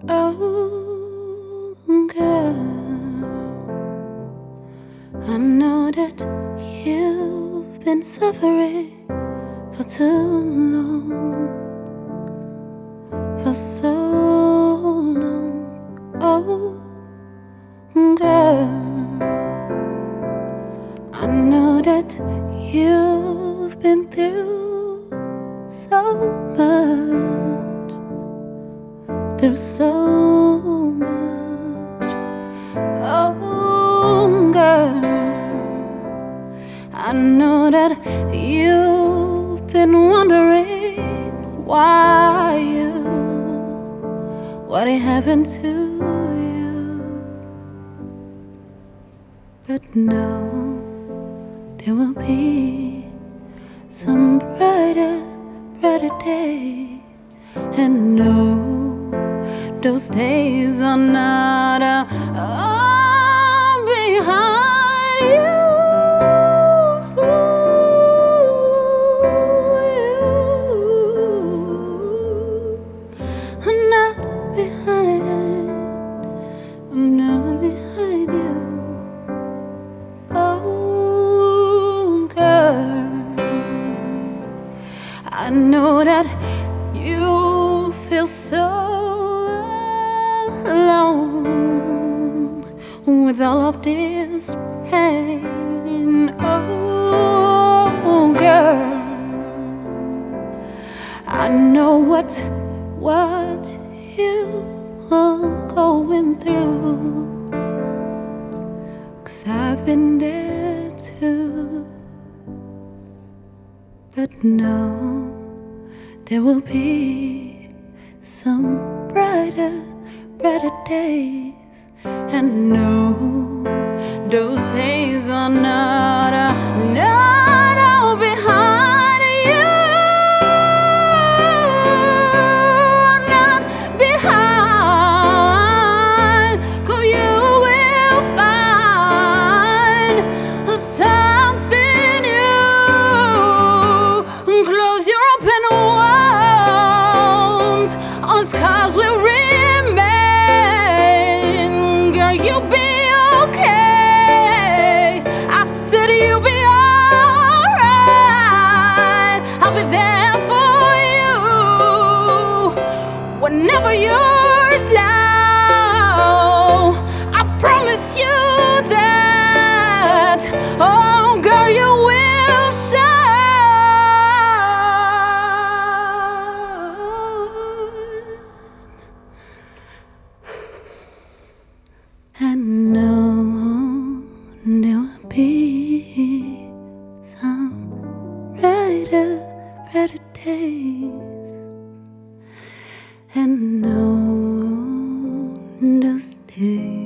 Oh, girl, I know that you've been suffering for too long, for so long. Oh, girl, I know that you've been through so much, through so much. Oh, girl, I know that you've been wondering what happened to you. But no, there will be some brighter day. And no, those days are not behind you. I'm not behind you. Oh, girl, I know that you feel so alone with all of this pain. Oh, girl, I know what you are going through, 'cause I've been there too. But no, there will be some brighter days. And no, those days are not all behind you. Not behind, 'cause you will find something new. Close your open wounds, all the scars will remain. Girl, you'll be okay. I said you'll be alright. I'll be there for you whenever you're down. I promise you that. Oh, girl, you will shine. And no, there will be some brighter days. And no, those days